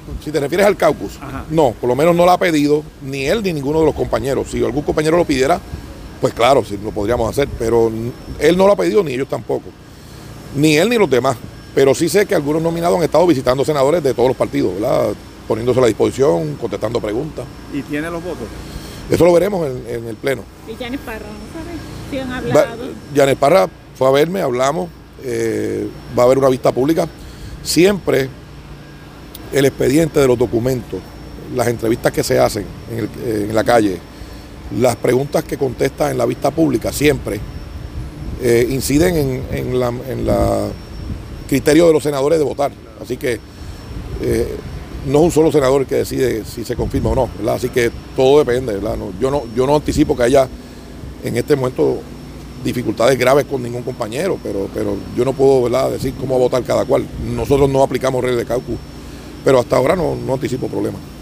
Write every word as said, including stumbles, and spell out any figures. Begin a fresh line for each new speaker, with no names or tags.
Si te refieres al caucus,
Ajá.
no, por lo menos no lo ha pedido ni él ni ninguno de los compañeros. Si algún compañero lo pidiera, pues claro, sí lo podríamos hacer, pero él no lo ha pedido ni ellos tampoco. Ni él ni los demás. Pero sí sé que algunos nominados han estado visitando senadores de todos los partidos, ¿verdad? Poniéndose a la disposición, contestando preguntas.
¿Y tiene los votos?
Eso lo veremos en, en el pleno.
¿Y Yanis Parra, no sabes si han hablado?
Yanis Parra fue a verme, hablamos, eh, va a haber una vista pública. Siempre el expediente de los documentos, las entrevistas que se hacen en, el, en la calle, las preguntas que contesta en la vista pública, siempre eh, inciden en, en la... En la criterio de los senadores de votar, así que eh, no es un solo senador el que decide si se confirma o no, ¿verdad? Así que todo depende, ¿verdad? No, yo, no, yo no anticipo que haya en este momento dificultades graves con ningún compañero, pero, pero yo no puedo, ¿verdad?, decir cómo va a votar cada cual. Nosotros no aplicamos reglas de caucus, pero hasta ahora no, no anticipo problemas.